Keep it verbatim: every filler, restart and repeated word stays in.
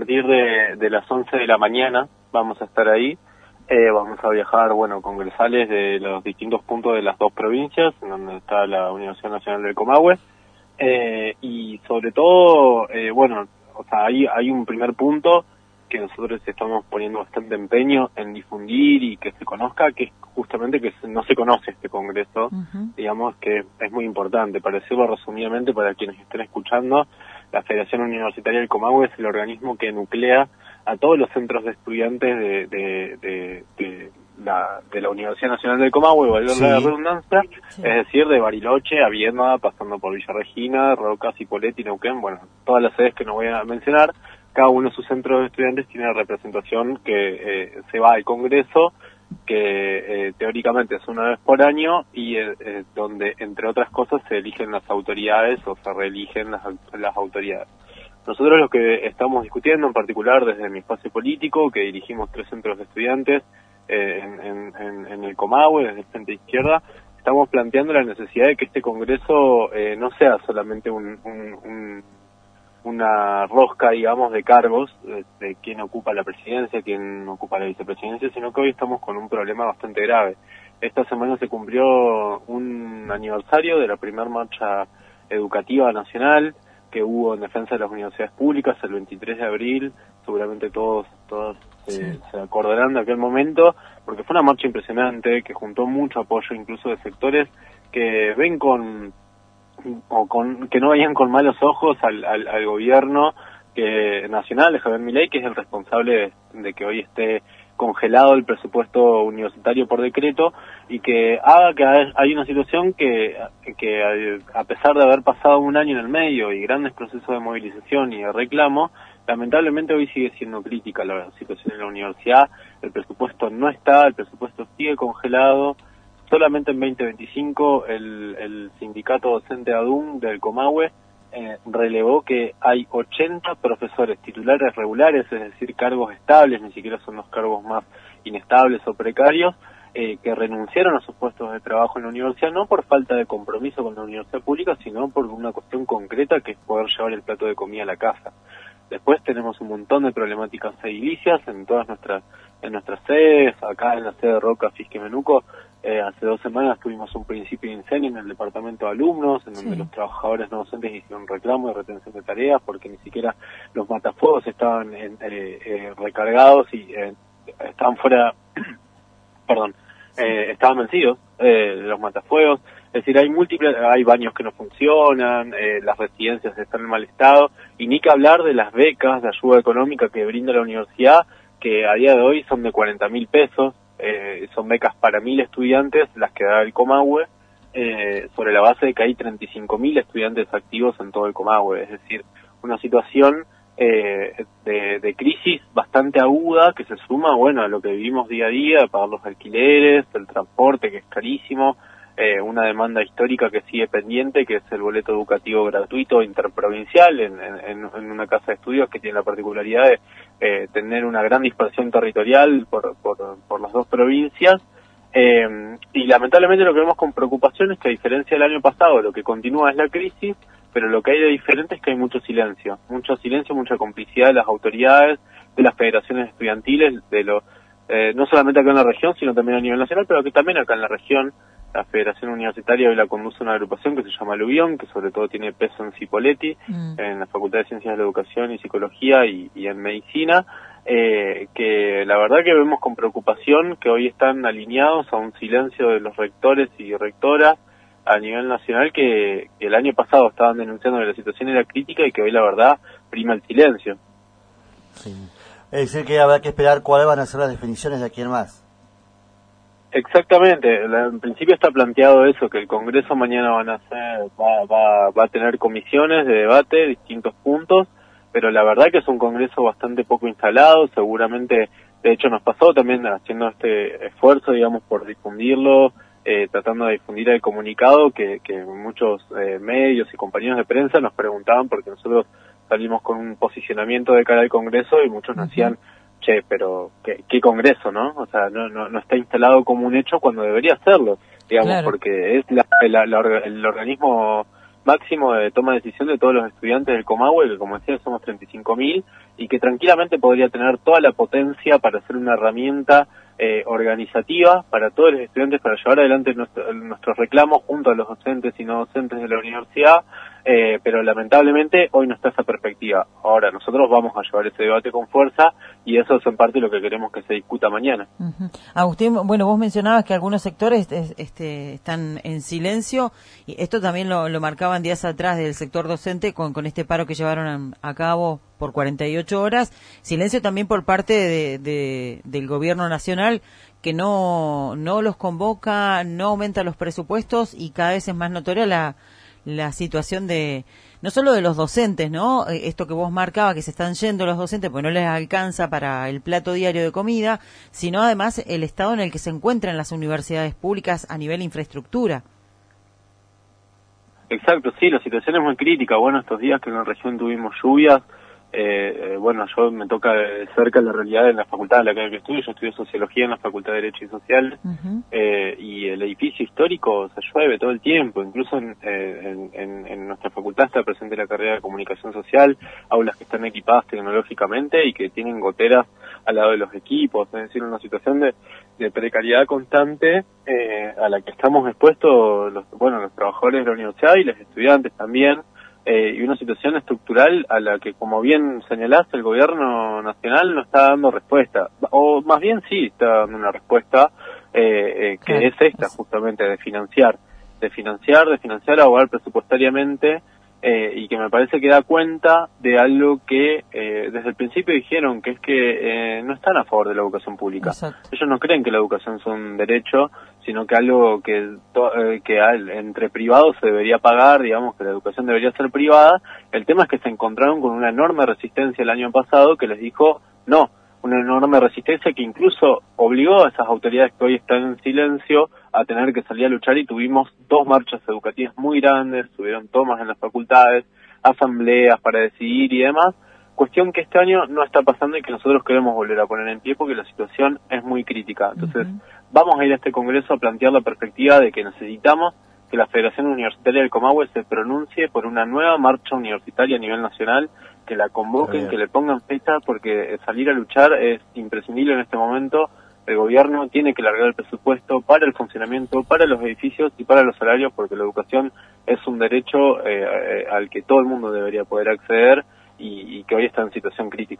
partir de, de las once de la mañana vamos a estar ahí. Eh, vamos a viajar, bueno, congresales de los distintos puntos de las dos provincias, en donde está la Universidad Nacional del Comahue. Eh, y sobre todo, eh, bueno, o sea, hay, hay un primer punto que nosotros estamos poniendo bastante empeño en difundir y que se conozca, que es justamente que no se conoce este congreso, uh-huh. digamos que es muy importante. Para decirlo resumidamente, para quienes estén escuchando, la Federación Universitaria del Comahue es el organismo que nuclea a todos los centros de estudiantes de, de, de, de, la, de la Universidad Nacional del Comahue, valor sí. la redundancia, sí. es decir, de Bariloche a Viedma, pasando por Villa Regina, Rocas, Cipolletti, Neuquén, bueno, todas las sedes que no voy a mencionar. Cada uno de sus centros de estudiantes tiene una representación que eh, se va al Congreso, que eh, teóricamente es una vez por año y eh, eh, donde, entre otras cosas, se eligen las autoridades o se reeligen las, las autoridades. Nosotros lo que estamos discutiendo, en particular desde mi espacio político, que dirigimos tres centros de estudiantes eh, en, en, en el Comahue, desde el Frente Izquierda, estamos planteando la necesidad de que este Congreso eh, no sea solamente un, un, un, una rosca, digamos, de cargos, de, de quién ocupa la presidencia, quién ocupa la vicepresidencia, sino que hoy estamos con un problema bastante grave. Esta semana se cumplió un aniversario de la primera marcha educativa nacional que hubo en defensa de las universidades públicas el veintitrés de abril, seguramente todos todos sí. eh, se acordarán de aquel momento, porque fue una marcha impresionante que juntó mucho apoyo incluso de sectores que ven con o con que no veían con malos ojos al, al, al gobierno que nacional de Javier Milei, que es el responsable de, de que hoy esté congelado el presupuesto universitario por decreto y que haga que hay una situación que, que a pesar de haber pasado un año en el medio y grandes procesos de movilización y de reclamo, lamentablemente hoy sigue siendo crítica la situación en la universidad. El presupuesto no está, el presupuesto sigue congelado. Solamente en veinte veinticinco el, el sindicato docente ADUM del Comahue Eh, relevó que hay ochenta profesores titulares regulares, es decir, cargos estables, ni siquiera son los cargos más inestables o precarios, eh, que renunciaron a sus puestos de trabajo en la universidad, no por falta de compromiso con la universidad pública, sino por una cuestión concreta que es poder llevar el plato de comida a la casa. Después tenemos un montón de problemáticas edilicias en todas nuestras en nuestras sedes, acá en la sede de Roca, Fisque Menuco. Eh, hace dos semanas tuvimos un principio de incendio en el departamento de alumnos, en donde sí. los trabajadores no docentes hicieron reclamo de retención de tareas porque ni siquiera los matafuegos estaban en, eh, eh, recargados y eh, estaban fuera, perdón, eh, estaban vencidos eh, los matafuegos. Es decir, hay múltiples, hay baños que no funcionan, eh, las residencias están en mal estado, y ni que hablar de las becas de ayuda económica que brinda la universidad, que a día de hoy son de cuarenta mil pesos. Eh, son becas para mil estudiantes, las que da el Comahue, eh, sobre la base de que hay treinta y cinco mil estudiantes activos en todo el Comahue. Es decir, una situación eh, de, de crisis bastante aguda que se suma, bueno, a lo que vivimos día a día, pagar los alquileres, el transporte que es carísimo, eh, una demanda histórica que sigue pendiente, que es el boleto educativo gratuito interprovincial en, en, en una casa de estudios que tiene la particularidad de eh, tener una gran dispersión territorial por, por, por las dos provincias. Eh, y lamentablemente lo que vemos con preocupación es que, a diferencia del año pasado, lo que continúa es la crisis, pero lo que hay de diferente es que hay mucho silencio, mucho silencio, mucha complicidad de las autoridades, de las federaciones estudiantiles, de lo, eh, no solamente acá en la región, sino también a nivel nacional, pero que también acá en la región. La Federación Universitaria hoy la conduce una agrupación que se llama Aluvión, que sobre todo tiene peso en Cipolletti, mm. en la Facultad de Ciencias de la Educación y Psicología y, y en Medicina, eh, que la verdad que vemos con preocupación que hoy están alineados a un silencio de los rectores y rectoras a nivel nacional que, que el año pasado estaban denunciando que la situación era crítica y que hoy la verdad prima el silencio. Sí. Es decir que habrá que esperar cuáles van a ser las definiciones de aquí en más. Exactamente, en principio está planteado eso, que el Congreso mañana van a hacer, va, va, va a tener comisiones de debate, distintos puntos, pero la verdad que es un Congreso bastante poco instalado, seguramente, de hecho nos pasó también haciendo este esfuerzo, digamos, por difundirlo, eh, tratando de difundir el comunicado, que, que muchos eh, medios y compañeros de prensa nos preguntaban, porque nosotros salimos con un posicionamiento de cara al Congreso y muchos nos decían, che, pero ¿qué, qué congreso, no? O sea, no, no no está instalado como un hecho cuando debería serlo, digamos, claro. Porque es la, la, la, el organismo máximo de toma de decisión de todos los estudiantes del Comahue, que como decía somos treinta y cinco mil, y que tranquilamente podría tener toda la potencia para ser una herramienta eh, organizativa para todos los estudiantes, para llevar adelante nuestro, nuestros reclamos junto a los docentes y no docentes de la universidad, eh, pero lamentablemente hoy no está esa perspectiva. Ahora nosotros vamos a llevar ese debate con fuerza y eso es en parte lo que queremos que se discuta mañana. Uh-huh. Agustín, bueno, vos mencionabas que algunos sectores este, están en silencio, y esto también lo, lo marcaban días atrás del sector docente con, con este paro que llevaron a, a cabo por cuarenta y ocho horas, silencio también por parte de, de, del gobierno nacional, que no, no los convoca, no aumenta los presupuestos, y cada vez es más notoria la, la situación de, no solo de los docentes, ¿no? Esto que vos marcabas, que se están yendo los docentes porque no les alcanza para el plato diario de comida, sino además el estado en el que se encuentran las universidades públicas a nivel infraestructura. Exacto, sí, la situación es muy crítica. Bueno, estos días que en la región tuvimos lluvias, Eh, eh, bueno, yo me toca de cerca la realidad en la facultad en la que estudio. Yo estudio Sociología en la Facultad de Derecho y Social, uh-huh. eh, y el edificio histórico se llueve todo el tiempo. Incluso en, eh, en, en nuestra facultad está presente la carrera de Comunicación Social, aulas que están equipadas tecnológicamente y que tienen goteras al lado de los equipos. Es decir, una situación de, de precariedad constante eh, a la que estamos expuestos los, bueno, los trabajadores de la universidad y los estudiantes también. Eh, y una situación estructural a la que, como bien señalaste, el gobierno nacional no está dando respuesta, o más bien sí está dando una respuesta eh, eh, que claro, es esta, es... justamente de financiar, de financiar, de financiar, abogar presupuestariamente, eh, y que me parece que da cuenta de algo que eh, desde el principio dijeron, que es que eh, no están a favor de la educación pública. Exacto. Ellos no creen que la educación es un derecho, sino que algo que, to, eh, que al, entre privados se debería pagar, digamos que la educación debería ser privada. El tema es que se encontraron con una enorme resistencia el año pasado que les dijo no, una enorme resistencia que incluso obligó a esas autoridades que hoy están en silencio a tener que salir a luchar, y tuvimos dos marchas educativas muy grandes, tuvieron tomas en las facultades, asambleas para decidir y demás, cuestión que este año no está pasando y que nosotros queremos volver a poner en pie porque la situación es muy crítica. Entonces, uh-huh. vamos a ir a este congreso a plantear la perspectiva de que necesitamos que la Federación Universitaria del Comahue se pronuncie por una nueva marcha universitaria a nivel nacional, que la convoquen, que le pongan fecha, porque salir a luchar es imprescindible en este momento. El gobierno tiene que largar el presupuesto para el funcionamiento, para los edificios y para los salarios, porque la educación es un derecho eh, al que todo el mundo debería poder acceder y, y que hoy está en situación crítica.